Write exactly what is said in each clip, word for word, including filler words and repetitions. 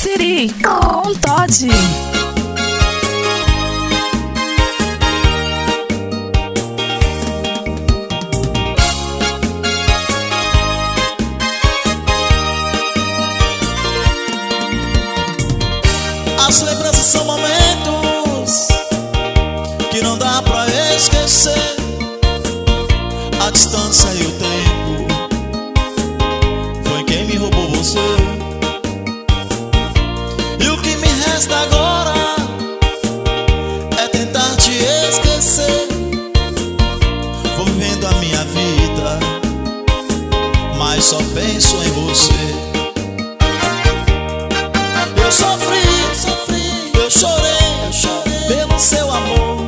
Siri com Todd. As lembranças são momentos que não dá pra esquecer. A distância e o tempo foi quem me roubou você. E o que me resta agora é tentar te esquecer. Vou vivendo a minha vida, mas só penso em você. Eu sofri, sofri, eu chorei, eu chorei pelo seu amor.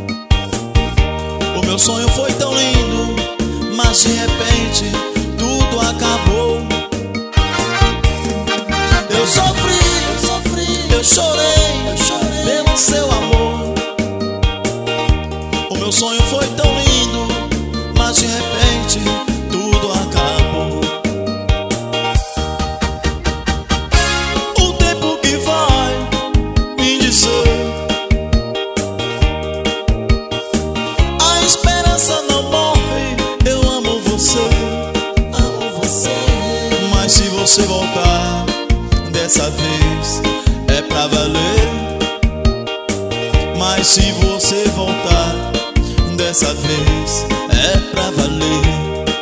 O meu sonho foi tão lindo, mas de repente tudo acabou. Eu sofri, eu sofri, eu chorei, eu chorei pelo seu amor. O meu sonho foi tão lindo, mas de repente tudo acabou. O tempo que vai me dizer, a esperança não morre. Eu amo você, amo você. Mas se você voltar, dessa vez é pra valer. Mas se você voltar, dessa vez é pra valer.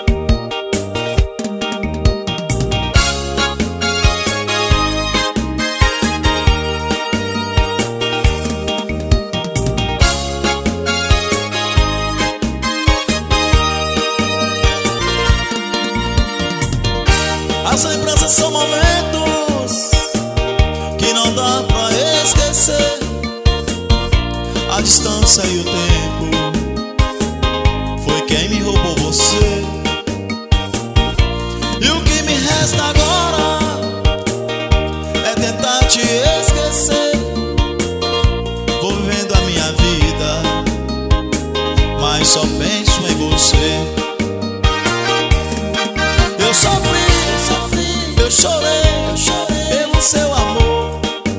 As lembranças são momentos que não dá pra esquecer. A distância e o tempo foi quem me roubou você. E o que me resta agora é tentar te esquecer. Vou vivendo a minha vida, mas só penso em você. Eu sofri, eu chorei, eu chorei pelo seu amor.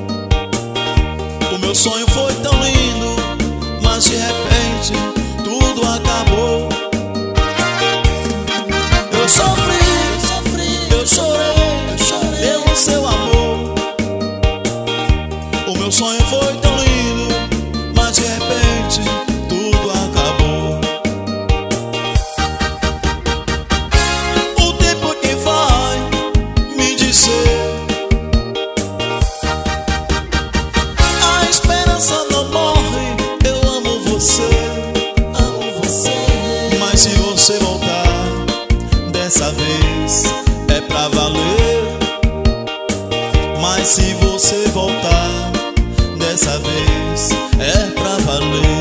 O meu sonho foi tão lindo, mas de repente tudo acabou. Eu sofri, sofri, eu chorei, eu chorei pelo seu amor. O meu sonho foi tão lindo, mas de repente tudo acabou. O tempo que vai me dizer, a esperança não morre. Eu amo você, amo você. Mas se você voltar, dessa vez é pra valer. Mas se você voltar, dessa vez é pra valer.